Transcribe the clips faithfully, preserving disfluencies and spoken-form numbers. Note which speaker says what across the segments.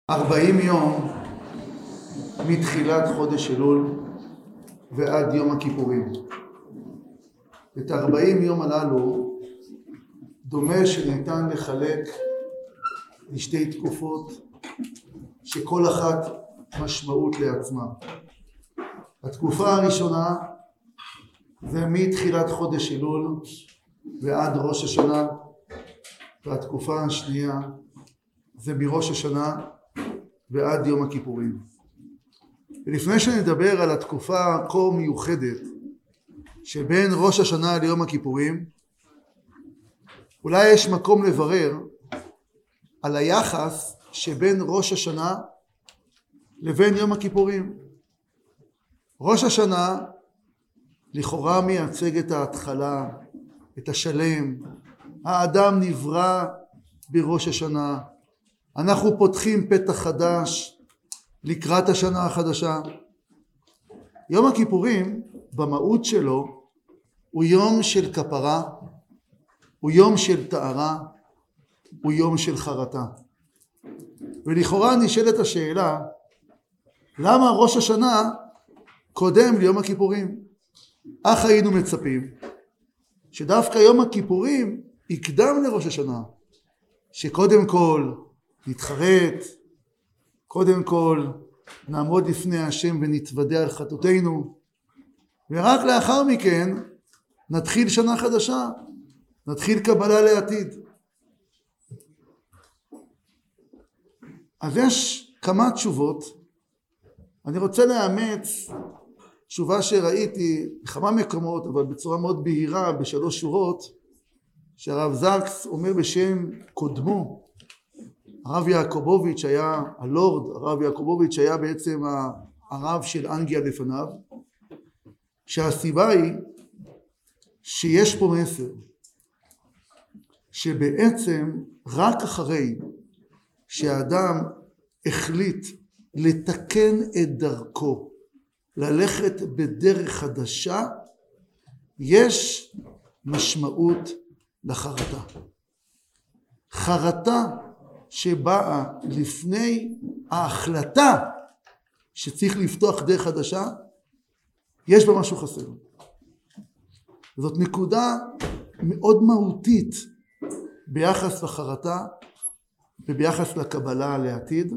Speaker 1: ארבעים יום מתחילת חודש אלול ועד יום הכיפורים. את ארבעים יום הללו דומה שניתן לחלק לשתי תקופות שכל אחת משמעות לעצמה. התקופה הראשונה זה מתחילת חודש אלול ועד ראש השנה, והתקופה השנייה זה מראש השנה ועד יום הכיפורים. ולפני שנדבר על התקופה הכה מיוחדת שבין ראש השנה ליום הכיפורים, אולי יש מקום לברר על היחס שבין ראש השנה לבין יום הכיפורים. ראש השנה לכאורה מייצג את ההתחלה, את השלם. האדם נברא בראש השנה. אנחנו פותחים פתח חדש לקראת השנה החדשה. יום הכיפורים במהות שלו הוא יום של כפרה, הוא יום של טהרה, הוא יום של חרטה. ולכאורה נשאלת השאלה, למה ראש השנה קודם ליום הכיפורים? אך היינו מצפים שדווקא יום הכיפורים יקדם לראש השנה, שקודם כל נתחרט, קודם כל נעמוד לפני השם ונתוודע על חטאותינו, ורק לאחר מכן נתחיל שנה חדשה, נתחיל קבלה לעתיד. אז יש כמה תשובות. אני רוצה לאמץ תשובה שראיתי בכמה מקומות, אבל בצורה מאוד בהירה, בשלוש שורות, שהרב זקס אומר בשם קודמו, הרב יעקובוביץ' היה הלורד, הרב יעקובוביץ' היה בעצם הרב של אנגליה לפניו, שהסיבה היא שיש פה מסר, שבעצם רק אחרי שהאדם החליט לתקן את דרכו, ללכת בדרך חדשה, יש משמעות לחרטה. חרטה שבאה לפני ההחלטה שצריך לפתוח דרך חדשה, יש בה משהו חסר. זאת נקודה מאוד מהותית ביחס לחרטה וביחס לקבלה לעתיד,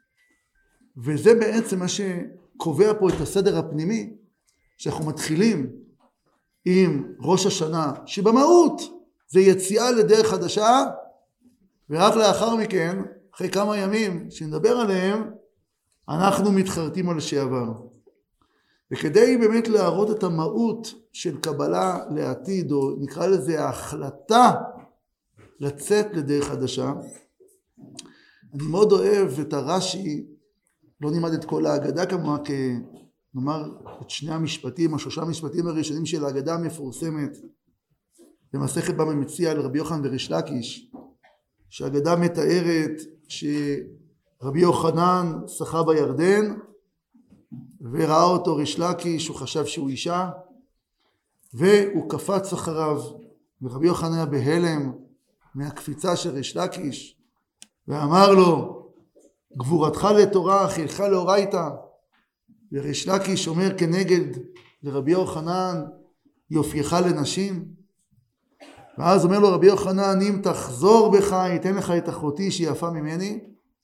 Speaker 1: וזה בעצם מה שקובע פה את הסדר הפנימי, שאנחנו מתחילים עם ראש השנה, שבמהות זה יציאה לדרך חדשה, ורק לאחר מכן, אחרי כמה ימים שנדבר עליהם, אנחנו מתחרטים על שעבר. וכדי באמת להראות את המהות של קבלה לעתיד, או נקרא לזה ההחלטה לצאת לדרך חדשה, אני מאוד אוהב את הרש"י, לא נלמד את כל ההגדה כמובן, נאמר את שני המשפטים, השלושה המשפטים הראשונים של ההגדה המפורסמת, במסכת בבא מציעא על רבי יוחנן וריש לקיש, שההגדה מתארת שרבי יוחנן שחה בירדן, וראה אותו ריש לקיש, הוא חשב שהוא אישה, והוא קפץ אחריו, ורבי יוחנן היה בהלם מהקפיצה של ריש לקיש, ואמר לו, גבורתך לתורה, חילך לאורייתא. וריש לקיש אומר כנגד לרבי יוחנן, יופייך לנשים. ואז אומר לו רבי יוחנן, אם תחזור בך, ייתן לך את אחותי שהיא יפה ממני.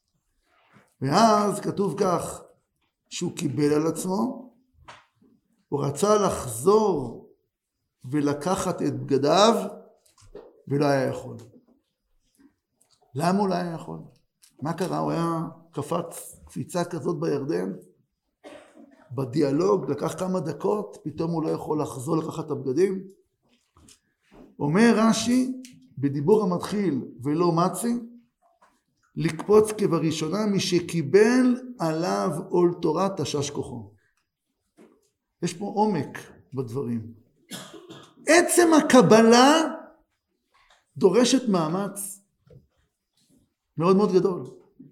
Speaker 1: ואז כתוב כך, שהוא קיבל על עצמו, הוא רצה לחזור ולקחת את בגדיו, ולא היה יכול. למה הוא לא היה יכול? מה קרה? הוא היה קפץ קפיצה כזאת בירדן, בדיאלוג, לקח כמה דקות, פתאום הוא לא יכול לחזור לקחת את הבגדים. אומר רש"י, בדיבור המתחיל ולא מצי, לקפוץ כבראשונה משקיבל עליו עול תורה תשש כוחו. יש פה עומק בדברים. עצם הקבלה דורשת מאמץ מאוד מאוד גדול.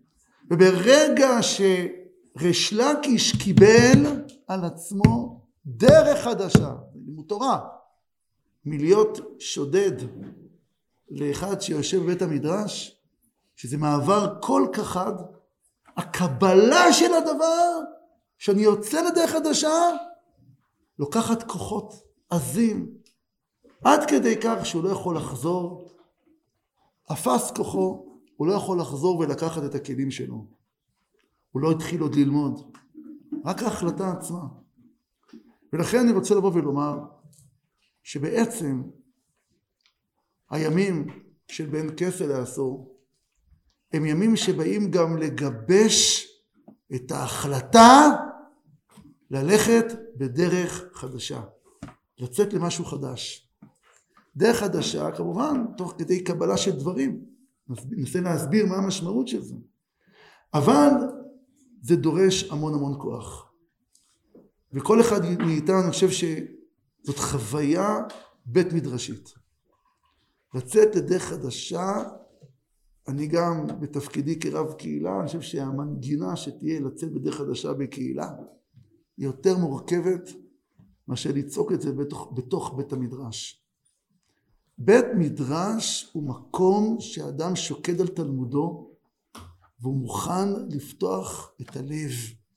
Speaker 1: וברגע שריש לקיש קיבל על עצמו דרך חדשה, לימוד תורה, מלהיות שודד לאחד שיושב בבית המדרש, שזה מעבר כל כך חד, הקבלה של הדבר, שאני יוצא לדרך חדשה, לוקחת כוחות עזים, עד כדי כך שהוא לא יכול לחזור, אפס כוחו, הוא לא יכול לחזור ולקחת את הכלים שלו. הוא לא התחיל עוד ללמוד, רק ההחלטה עצמה. ולכן אני רוצה לבוא ולומר, שבעצם הימים של בין כסה לעשור, הם ימים שבאים גם לגבש את ההחלטה ללכת בדרך חדשה, לצאת למשהו חדש. דרך חדשה, כמובן, תוך כדי קבלה של דברים. ננסה להסביר מה המשמעות של זה. אבל זה דורש המון המון כוח. וכל אחד מאיתנו, אני חושב שזאת חוויה בית מדרשית. לצאת לדרך חדשה, אני גם בתפקידי כרב קהילה, אני חושב שהמנגינה שתהיה לצאת בדרך חדשה בקהילה, היא יותר מורכבת מאשר לצעוק את זה בתוך, בתוך בית המדרש. בית מדרש הוא מקום שאדם שוקד על תלמודו, והוא מוכן לפתוח את הלב,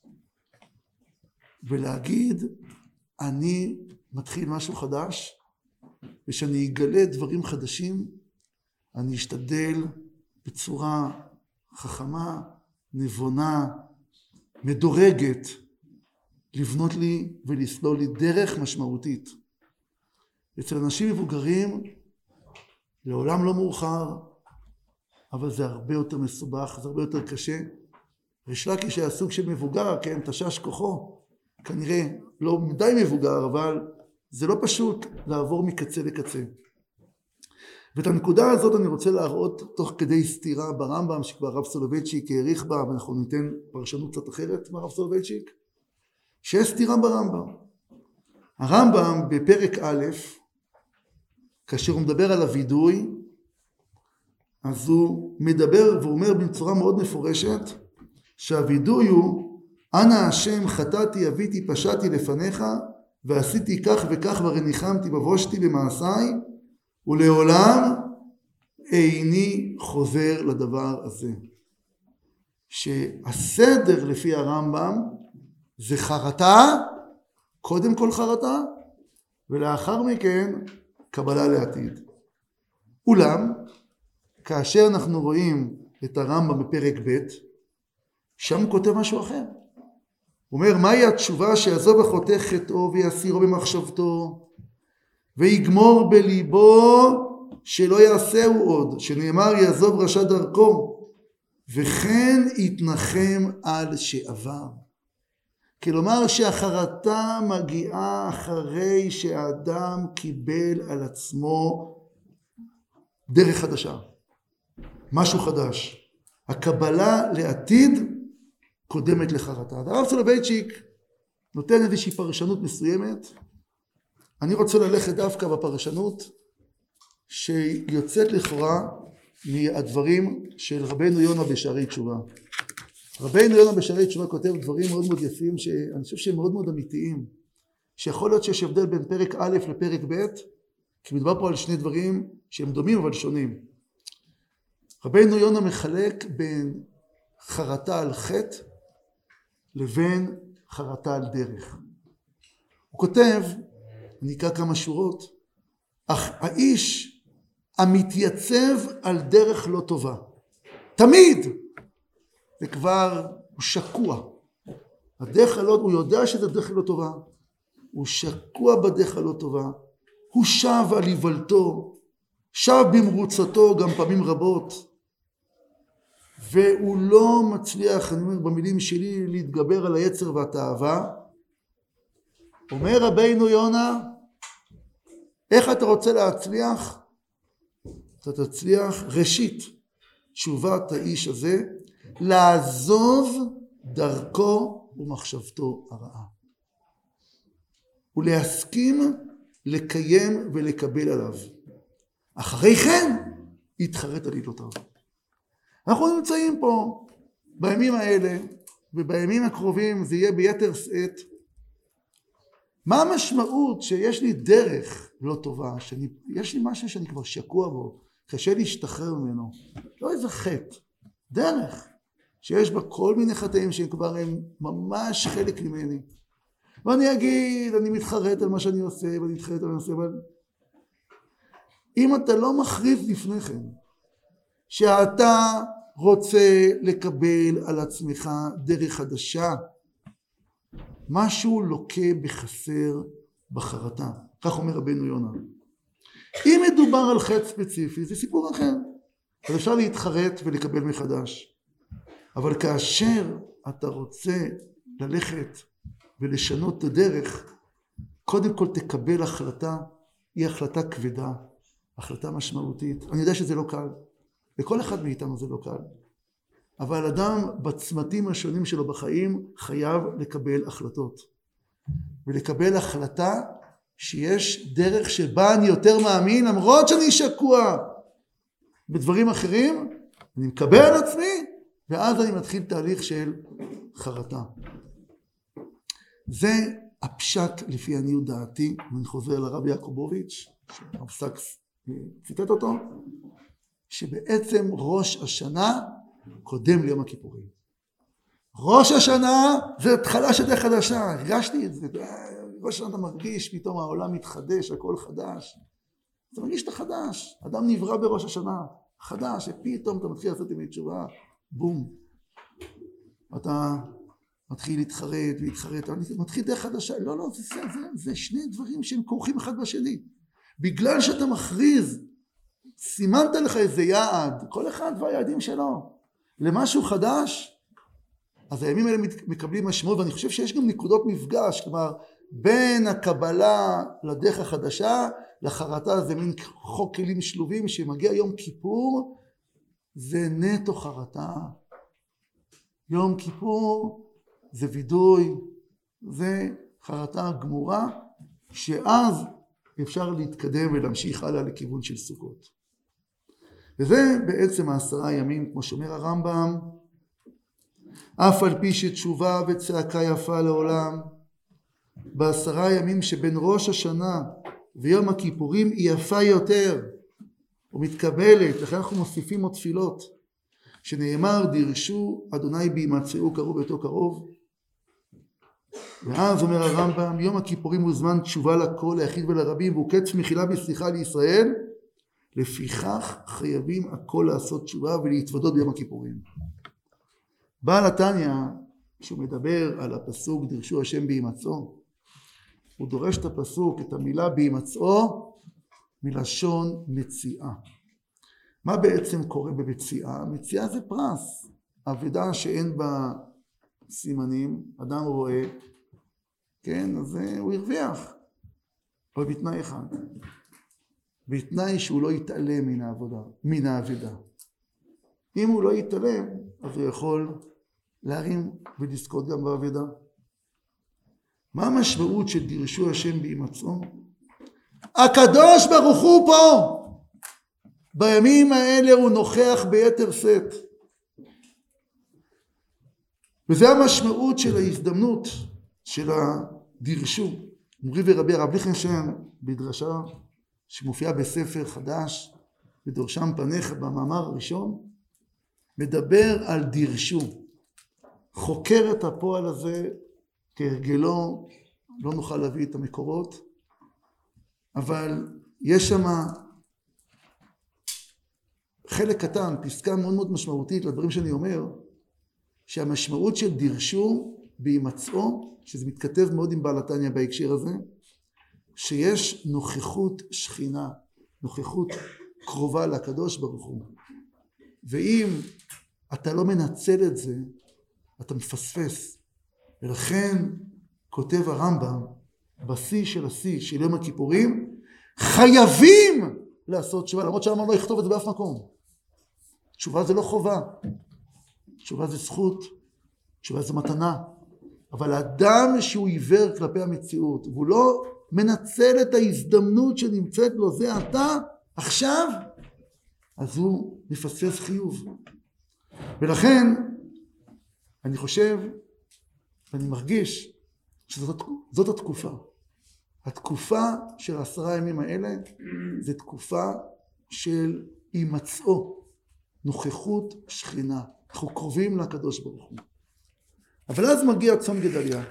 Speaker 1: ולהגיד, אני מתחיל משהו חדש, ושאני אגלה דברים חדשים, אני אשתדל בצורה חכמה, נבונה, מדורגת, לבנות לי ולסלול לי דרך משמעותית. אצל אנשים מבוגרים, לעולם לא מאוחר, אבל זה הרבה יותר מסובך, זה הרבה יותר קשה. ריש לקיש היה סוג של מבוגר, כן, תשש כוחו, כנראה לא מדי מבוגר, אבל זה לא פשוט לעבור מקצה לקצה. ואת הנקודה הזאת אני רוצה להראות תוך כדי סתירה ברמב"ם, שכבר הרב סולובייצ'יק העריך בה, ואנחנו ניתן פרשנות קצת אחרת מהרב סולובייצ'יק, שיש סתירה ברמב"ם. הרמב"ם בפרק א', כאשר הוא מדבר על הווידוי, אז הוא מדבר ואומר בצורה מאוד מפורשת, שהווידוי הוא, אנא השם חטאתי, אביתי, פשעתי לפניך, ועשיתי כך וכך וניחמתי ובושתי במעשיי, ולעולם איני חוזר לדבר הזה. שהסדר לפי הרמב"ם זה חרטה, קודם כל חרטה, ולאחר מכן קבלה לעתיד. אולם, כאשר אנחנו רואים את הרמב"ם בפרק ב', שם הוא כותב משהו אחר. הוא אומר, מהי התשובה שיעזוב החוטא חטאו ויסירו במחשבתו, ויגמור בליבו שלא יעשהו עוד, שנאמר יעזוב רשע דרכו, וכן יתנחם על שעבר. כלומר שהחרטה מגיעה אחרי שהאדם קיבל על עצמו דרך חדשה, משהו חדש. הקבלה לעתיד קודמת לחרטה. הרב סולובייצ'יק נותן איזושהי פרשנות מסוימת. אני רוצה ללכת דווקא בפרשנות שיוצאת לכאורה מהדברים של רבנו יונה בשערי תשובה. רבנו יונה בשערי תשובה כותב דברים מאוד מאוד יפים, שאני חושב שהם מאוד מאוד אמיתיים, שיכול להיות שיש הבדל בין פרק א' לפרק ב', כי מדובר פה על שני דברים שהם דומים אבל שונים. רבנו יונה מחלק בין חרטה על חטא לבין חרטה על דרך. הוא כותב, אני אקרא כמה שורות, אך האיש המתייצב על דרך לא טובה, תמיד, זה כבר, הוא שקוע. הדרך הלא, הוא יודע שזה דרך לא טובה, הוא שקוע בדרך הלא טובה, הוא שב על איוולתו, שב במרוצתו גם פעמים רבות, והוא לא מצליח, אני אומר במילים שלי, להתגבר על היצר והתאווה. אומר רבינו יונה, איך אתה רוצה להצליח? אתה תצליח ראשית, תשובת האיש הזה, לעזוב דרכו ומחשבתו הרעה. ולהסכים לקיים ולקבל עליו. אחרי כן, יתחרט על עילותיו. אנחנו נמצאים פה בימים האלה, ובימים הקרובים זה יהיה ביתר שאת. מה המשמעות שיש לי דרך לא טובה, שאני, יש לי משהו שאני כבר שקוע בו, קשה להשתחרר ממנו, לא איזה חטא, דרך שיש בה כל מיני חטאים שהם כבר הם ממש חלק ממני. ואני אגיד, אני מתחרט על מה שאני עושה, ואני מתחרט על מה שאני עושה, אבל אם אתה לא מכריז לפני כן, שאתה רוצה לקבל על עצמך דרך חדשה, משהו לוקה בחסר בחרטה. כך אומר רבנו יונה. אם מדובר על חטא ספציפי, זה סיפור אחר. אז אפשר להתחרט ולקבל מחדש. אבל כאשר אתה רוצה ללכת ולשנות את הדרך, קודם כל תקבל החלטה, היא החלטה כבדה, החלטה משמעותית. אני יודע שזה לא קל. לכל אחד מאיתנו זה לא קל. אבל אדם בצמתים השונים שלו בחיים חייב לקבל החלטות. ולקבל החלטה שיש דרך שבה אני יותר מאמין, למרות שאני שקוע בדברים אחרים, אני מקבל על עצמי, ואז אני מתחיל תהליך של חרטה. זה הפשט לפי עניות דעתי, ואני חוזר לרב יעקובוביץ', שהרב סקס ציטט אותו, שבעצם ראש השנה קודם ליום הכיפורים. ראש השנה זה התחלה של דרך חדשה, הרגשתי את זה, ראש השנה אתה מרגיש, פתאום העולם מתחדש, הכל חדש. אתה מרגיש את החדש, אדם נברא בראש השנה, חדש, ופתאום אתה מתחיל לעשות עם תשובה, בום. אתה מתחיל להתחרט ולהתחרט, מתחיל דרך חדשה, לא, לא, זה, זה, זה, זה שני דברים שהם כורכים אחד בשני. בגלל שאתה מכריז, סימנת לך איזה יעד, כל אחד והיעדים שלו, למשהו חדש, אז הימים האלה מקבלים משמעות, ואני חושב שיש גם נקודות מפגש, כלומר, בין הקבלה לדרך החדשה, לחרטה זה מין חוק כלים שלובים, שמגיע יום כיפור, זה נטו חרטה. יום כיפור זה וידוי, זה חרטה גמורה, שאז אפשר להתקדם ולהמשיך הלאה לכיוון של סוכות. וזה בעצם העשרה ימים, כמו שאומר הרמב"ם, אף על פי שתשובה וצעקה יפה לעולם, בעשרה ימים שבין ראש השנה ויום הכיפורים היא יפה יותר ומתקבלת, לכן אנחנו מוסיפים עוד תפילות, שנאמר דירשו אדוני בהימצאו קרוב ביתו קרוב. ואז אומר הרמב"ם, יום הכיפורים הוא זמן תשובה לכל, ליחיד ולרבים, והוא קץ מחילה וסליחה לישראל, לפיכך חייבים הכל לעשות תשובה ולהתוודות ביום הכיפורים. בעל התניא, כשהוא מדבר על הפסוק דירשו השם בהימצאו, הוא דורש את הפסוק, את המילה בהימצאו, מלשון מציאה. מה בעצם קורה במציאה? מציאה זה פרס, עבודה שאין בה סימנים, אדם רואה, כן, אז הוא הרוויח, אבל בתנאי אחד, בתנאי שהוא לא יתעלם מן העבודה, מן העבודה. אם הוא לא יתעלם, אז הוא יכול להרים ולזכות גם בעבודה. מה המשמעות של דירשו השם בהימצאו? הקדוש ברוך הוא פה, בימים האלה הוא נוכח ביתר שאת. וזה המשמעות של ההזדמנות של הדירשו. מורי ורבי הרב ליכטנשטיין בדרשה שמופיעה בספר חדש, בדורשם פניך במאמר הראשון, מדבר על דירשו. חוקר את הפועל הזה כהרגלו, לא נוכל להביא את המקורות, אבל יש שם חלק קטן, פסקה מאוד מאוד משמעותית לדברים שאני אומר, שהמשמעות של דירשו בהימצאו, שזה מתכתב מאוד עם בעל התניא בהקשר הזה, שיש נוכחות שכינה, נוכחות קרובה לקדוש ברוך הוא. ואם אתה לא מנצל את זה, אתה מפספס. ולכן כותב הרמב"ם, בשיא של השיא של יום הכיפורים, חייבים לעשות תשובה, למרות שהרמב"ם לא יכתוב את זה באף מקום. תשובה זה לא חובה, תשובה זה זכות, תשובה זה מתנה. אבל האדם שהוא עיוור כלפי המציאות, והוא לא מנצל את ההזדמנות שנמצאת לו, זה אתה, עכשיו, אז הוא מפספס חיוב. ולכן, אני חושב, ואני מרגיש, שזאת זאת התקופה. התקופה של עשרה ימים האלה, זה תקופה של הימצאו, נוכחות שכינה. אנחנו קרובים לקדוש ברוך הוא. אבל אז מגיע צום גדליה.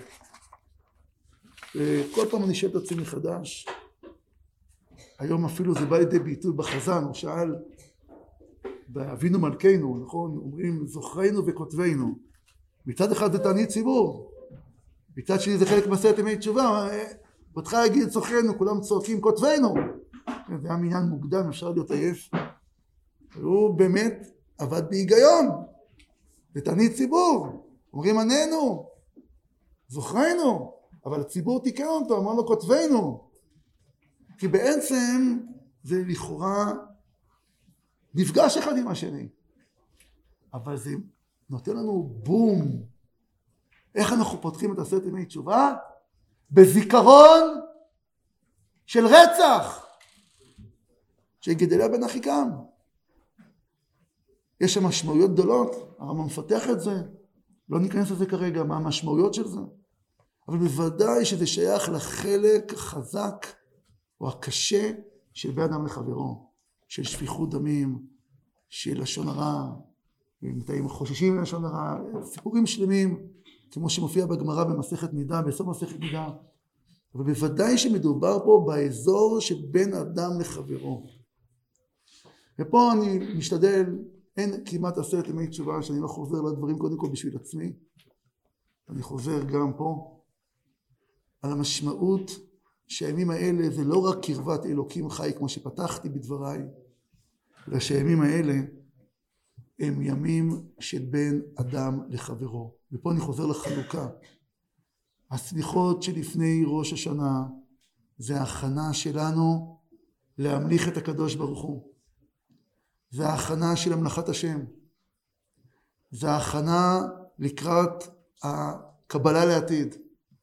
Speaker 1: כל פעם אני שואל את עצמי מחדש, היום אפילו זה בא לידי ביטוי בחזן, הוא שאל, באבינו מלכנו, נכון? אומרים זוכרנו וכותבנו. מצד אחד זה תענית ציבור, מצד שני זה חלק מעשרת ימי תשובה, בתך יגיד זוכרנו, כולם צועקים כותבנו. זה היה מניין מוקדם, אפשר להיות עייף. הוא באמת עבד בהיגיון, זה תענית ציבור, אומרים עננו, זוכרנו, אבל הציבור תיקן אותו, אמר לו כותבנו. כי בעצם זה לכאורה נפגש אחד עם השני, אבל זה נותן לנו בום. איך אנחנו פותחים את עשרת ימי תשובה? בזיכרון של רצח של גדליה בן אחיקם. יש שם משמעויות גדולות, הרמב"ם מפתח את זה, לא ניכנס לזה כרגע מה המשמעויות של זה, אבל בוודאי שזה שייך לחלק החזק או הקשה של בן אדם לחברו, של שפיכות דמים, של לשון הרע, מתי חוששים מלשון הרע, סיפורים שלמים, כמו שמופיע בגמרא במסכת נידה, בסוף מסכת נידה, אבל בוודאי שמדובר פה באזור של בין אדם לחברו. ופה אני משתדל, אין כמעט עשרת ימי תשובה שאני לא חוזר לדברים קודם כל בשביל עצמי, אני חוזר גם פה על המשמעות שהימים האלה זה לא רק קרבת אלוקים חי כמו שפתחתי בדבריי, אלא שהימים האלה הם ימים של בין אדם לחברו. ופה אני חוזר לחלוקה. הסליחות שלפני ראש השנה זה ההכנה שלנו להמליך את הקדוש ברוך הוא. זה ההכנה של המלאכת השם. זה ההכנה לקראת הקבלה לעתיד.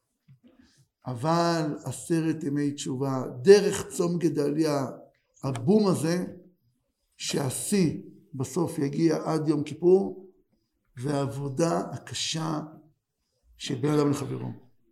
Speaker 1: אבל עשרת ימי תשובה, דרך צום גדליה, הבום הזה, שהשיא בסוף יגיע עד יום כיפור, והעבודה הקשה של בן אדם לחברו.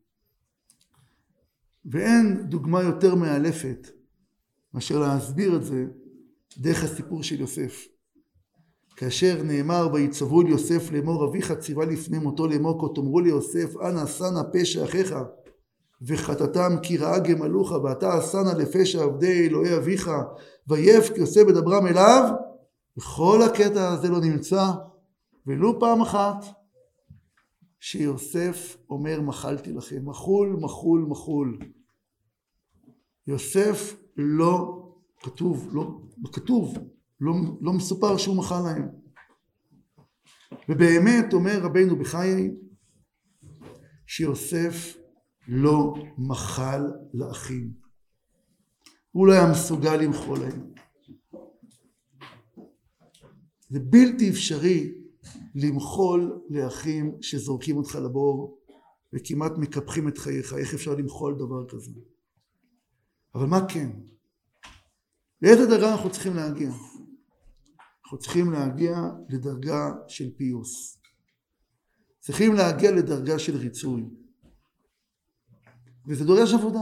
Speaker 1: ואין דוגמה יותר מאלפת מאשר להסביר את זה דרך הסיפור של יוסף. כאשר נאמר ויצוו אל יוסף לאמור אביך ציווה לפני מותו לאמור כה תאמרו ליוסף אנא עשנה פשע אחיך וחטאתם כי רעה גמלוך ואתה עשנה לפשע עבדי אלוהי אביך ויפק יוסף בדברם אליו. וכל הקטע הזה לא נמצא ולו פעם אחת שיוסף אומר מחלתי לכם, מחול מחול מחול. יוסף לא כתוב, לא כתוב, לא, לא מסופר שהוא מחל להם. ובאמת אומר רבינו בחיי שיוסף לא מחל לאחים. הוא לא היה מסוגל למחול להם. זה בלתי אפשרי למחול לאחים שזורקים אותך לבור וכמעט מקפחים את חייך. איך אפשר למחול דבר כזה? אבל מה כן? לאיזה דרגה אנחנו צריכים להגיע? אנחנו צריכים להגיע לדרגה של פיוס. צריכים להגיע לדרגה של ריצוי. וזה דורש עבודה.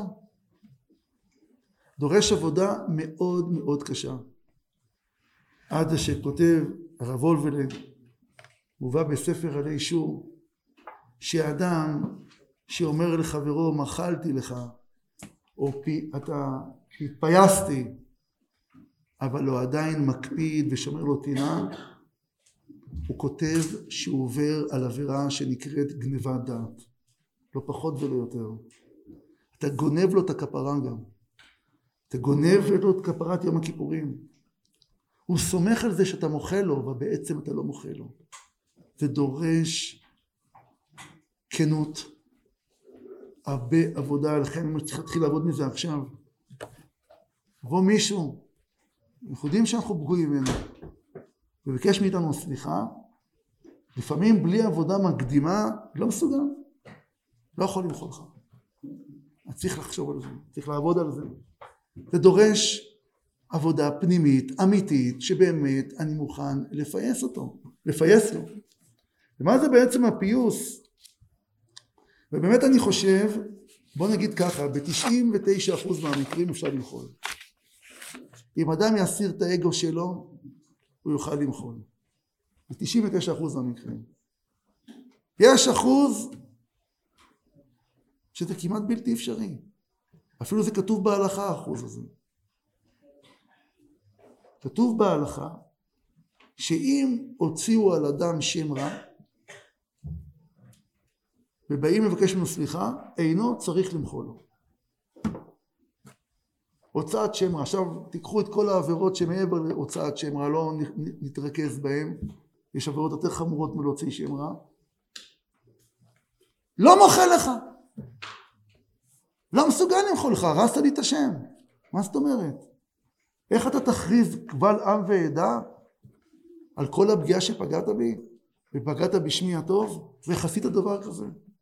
Speaker 1: דורש עבודה מאוד מאוד קשה. עד שכותב הרב וולבלד, מובא בספר עלי שור, שאדם שאומר לחברו מחלתי לך, או פי, אתה התפייסתי, אבל לא עדיין מקפיד ושומר לו טינה, הוא כותב שהוא עובר על עבירה שנקראת גנבת דעת. לא פחות ולא יותר. אתה גונב לו את הכפרה גם. אתה גונב לו את כפרת יום הכיפורים. הוא סומך על זה שאתה מוחה לו, אבל בעצם אתה לא מוחה לו. זה דורש כנות, הרבה עבודה, לכן אני צריך להתחיל לעבוד מזה עכשיו. בוא מישהו, אנחנו יודעים שאנחנו פגועים ממנו, וביקש מאיתנו סליחה, לפעמים בלי עבודה מקדימה, לא מסוגל, לא יכול למחול לך. צריך לחשוב על זה, צריך לעבוד על זה. זה דורש עבודה פנימית, אמיתית, שבאמת אני מוכן לפייס אותו, לפייס לו. ומה זה בעצם הפיוס? ובאמת אני חושב, בוא נגיד ככה, ב-תשעים ותשעה אחוז מהמקרים אפשר למחול. אם אדם יסיר את האגו שלו, הוא יוכל למחול. ב-תשעים ותשעה אחוז מהמקרים. יש אחוז שזה כמעט בלתי אפשרי. אפילו זה כתוב בהלכה, האחוז הזה. כתוב בהלכה, שאם הוציאו על אדם שם רע, ובאים לבקש ממנו סליחה, אינו צריך למחול לו. הוצאת שם רע. עכשיו תיקחו את כל העבירות שמעבר להוצאת שם רע, לא נתרכז בהם. יש עבירות יותר חמורות מלהוציא שם רע. לא מוחל לך. לא מסוגל למחול לך, הרסת לי את השם. מה זאת אומרת? איך אתה תכריז קבל עם ועדה על כל הפגיעה שפגעת בי, ופגעת בשמי הטוב, וחסית דבר כזה?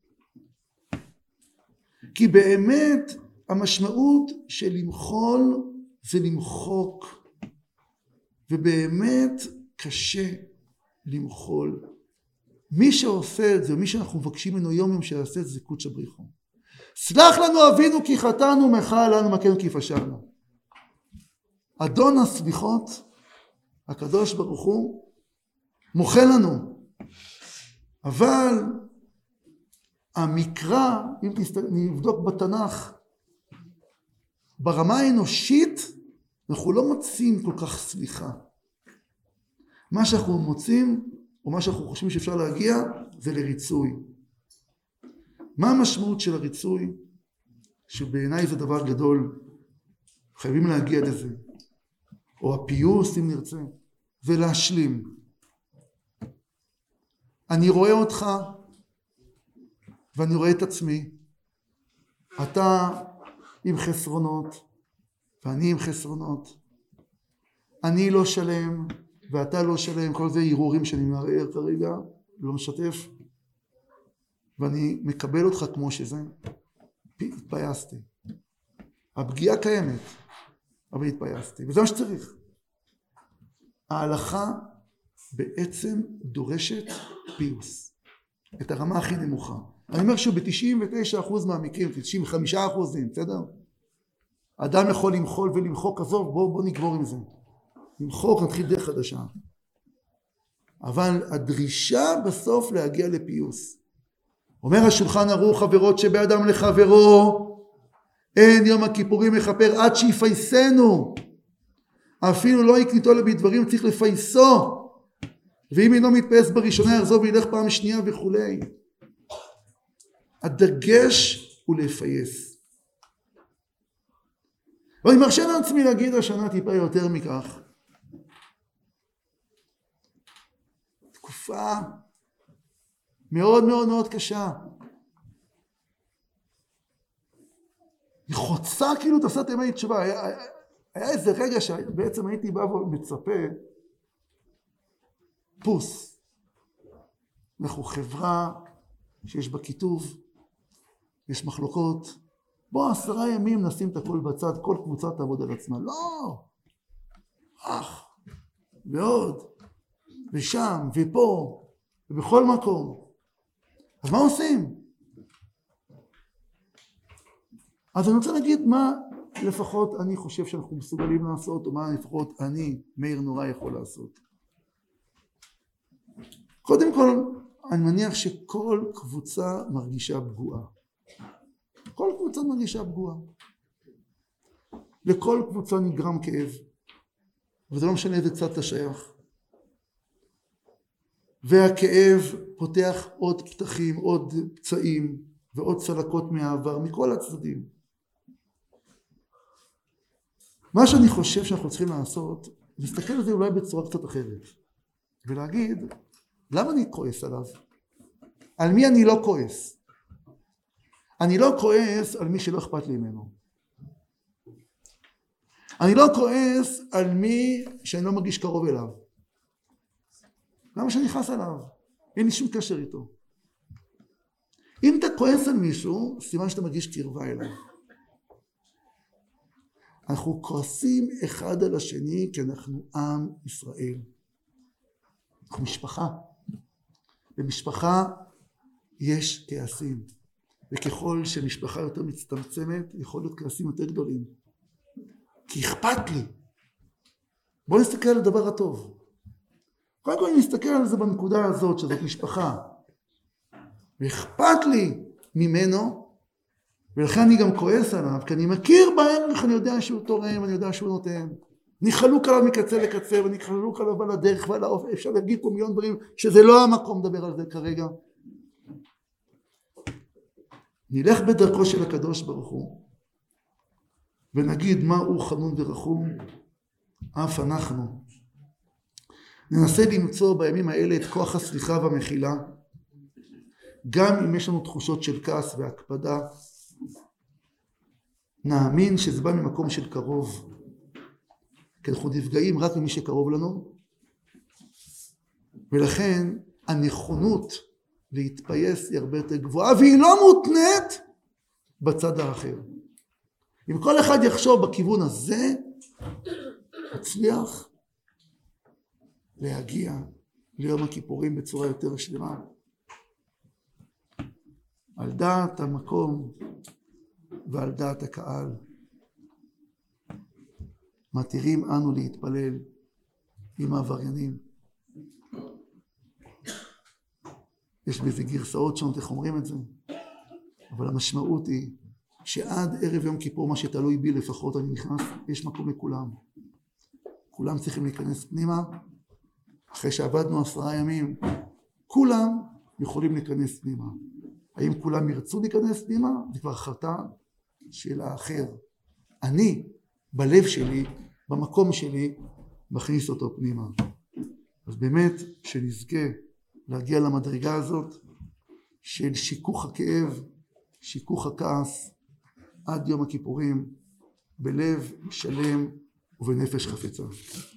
Speaker 1: כי באמת המשמעות של למחול זה למחוק, ובאמת קשה למחול. מי שעושה את זה, מי שאנחנו מבקשים ממנו יום יום שיעשה את זה, קודש בריחו. סלח לנו אבינו כי חטאנו, מחל לנו מכנו כי פשענו. אדון הסליחות, הקדוש ברוך הוא, מוחל לנו. אבל המקרא, אם נבדוק בתנ"ך, ברמה האנושית, אנחנו לא מוצאים כל כך סליחה. מה שאנחנו מוצאים, או מה שאנחנו חושבים שאפשר להגיע, זה לריצוי. מה המשמעות של הריצוי? שבעיניי זה דבר גדול, חייבים להגיע לזה. או הפיוס, אם נרצה, ולהשלים. אני רואה אותך, ואני רואה את עצמי. אתה עם חסרונות, ואני עם חסרונות. אני לא שלם, ואתה לא שלם. כל זה ערעורים שאני מערער כרגע, לא משתף. ואני מקבל אותך כמו שזה. התפייסתי. הפגיעה קיימת, אבל התפייסתי. וזה מה שצריך. ההלכה בעצם דורשת פיוס. את הרמה הכי נמוכה. אני אומר שהוא ב-תשעים ותשעה אחוז מהמקרים, תשעים וחמישה אחוזים, בסדר? אדם יכול למחול ולמחוק, עזוב, בוא, בוא נגבור עם זה. למחוק, נתחיל דרך חדשה. אבל הדרישה בסוף להגיע לפיוס. אומר השולחן ערוך, חברות שבאדם לחברו, אין יום הכיפורים מכפר עד שיפייסנו. אפילו לא יקניתו לו בדברים, צריך לפייסו. ואם אינו מתפייס בראשונה, יחזור וילך פעם שנייה וכולי. הדגש הוא לפייס. ואני מרשה לעצמי להגיד השנה טיפה יותר מכך. תקופה מאוד מאוד מאוד קשה. היא חוצה כאילו תעשת ימי תשובה. היה, היה איזה רגע שבעצם הייתי בא ומצפה, פוס. אנחנו חברה שיש בה כיתוב, יש מחלוקות. בוא עשרה ימים נשים את הכל בצד, כל קבוצה תעבוד על עצמה. לא! אך, ועוד, ושם, ופה, ובכל מקום. אז מה עושים? אז אני רוצה להגיד מה לפחות אני חושב שאנחנו מסוגלים לעשות, או מה לפחות אני, מאיר נורא, יכול לעשות. קודם כל, אני מניח שכל קבוצה מרגישה פגועה. כל קבוצה מרגישה פגועה. לכל קבוצה נגרם כאב, וזה לא משנה איזה צד אתה שייך. והכאב פותח עוד פתחים, עוד פצעים, ועוד צלקות מהעבר, מכל הצדדים. מה שאני חושב שאנחנו צריכים לעשות, להסתכל על זה אולי בצורה קצת אחרת, ולהגיד, למה אני כועס עליו? על מי אני לא כועס? אני לא כועס על מי שלא אכפת לי ממנו. אני לא כועס על מי שאני לא מרגיש קרוב אליו. למה שאני נכנס עליו? אין לי שום קשר איתו. אם אתה כועס על מישהו, סימן שאתה מרגיש קרבה אליו. אנחנו כועסים אחד על השני כי אנחנו עם ישראל. אנחנו משפחה. במשפחה יש כעסים. וככל שמשפחה יותר מצטמצמת, יכול להיות כעסים יותר גדולים. כי אכפת לי. בואו נסתכל על הדבר הטוב. קודם כל אני מסתכל על זה בנקודה הזאת, שזאת משפחה. ואכפת לי ממנו, ולכן אני גם כועס עליו, כי אני מכיר בערך, אני יודע שהוא תורם, אני יודע שהוא נותן. אני חלוק עליו מקצה לקצה, ואני חלוק עליו על הדרך ועל האופן. אפשר להגיד פה מיליון דברים, שזה לא המקום לדבר על זה כרגע. נלך בדרכו של הקדוש ברוך הוא, ונגיד מה הוא חנון ורחום, אף אנחנו. ננסה למצוא בימים האלה את כוח הסליחה והמחילה, גם אם יש לנו תחושות של כעס והקפדה, נאמין שזה בא ממקום של קרוב, כי אנחנו נפגעים רק ממי שקרוב לנו, ולכן הנכונות להתפייס היא הרבה יותר גבוהה, והיא לא מותנית בצד האחר. אם כל אחד יחשוב בכיוון הזה, הצליח להגיע ליום הכיפורים בצורה יותר שלמה. על דעת המקום ועל דעת הקהל, מתירים אנו להתפלל עם העבריינים. יש בזה גרסאות שונות איך אומרים את זה, אבל המשמעות היא שעד ערב יום כיפור, מה שתלוי בי לפחות, אני נכנס, יש מקום לכולם. כולם צריכים להיכנס פנימה, אחרי שעבדנו עשרה ימים, כולם יכולים להיכנס פנימה. האם כולם ירצו להיכנס פנימה? זה כבר החלטה של האחר. אני, בלב שלי, במקום שלי, מכניס אותו פנימה. אז באמת, שנזכה להגיע למדרגה הזאת, של שיקוך הכאב, שיקוך הכעס, עד יום הכיפורים, בלב שלם ובנפש חפצה.